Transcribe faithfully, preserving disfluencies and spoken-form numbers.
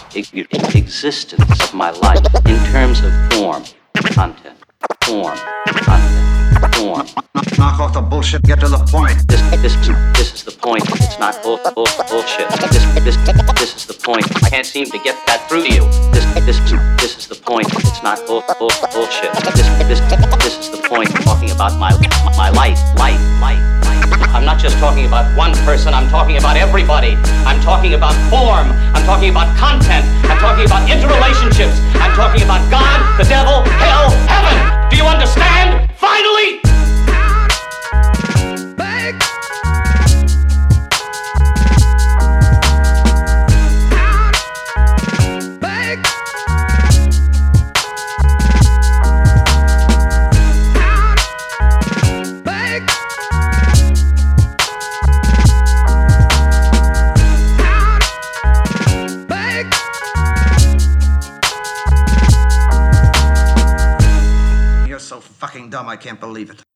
e- e- existence of my life in terms of form, content, form, content, form. Knock off the bullshit, get to the point. This, this, this is the point. It's not bull, bull, bullshit. This, this, this is the point. I can't seem to get that through to you. This, this, this is the point. It's not bull, bull, bullshit. This, this, this is the point. I'm talking about my, my life, life, life, life. I'm not just talking about one person. I'm talking about everybody. I'm talking about form. I'm talking about content. I'm talking about interrelationships. I'm talking about God, the devil, hell, heaven. Do you understand? Finally! You're so fucking dumb, I can't believe it.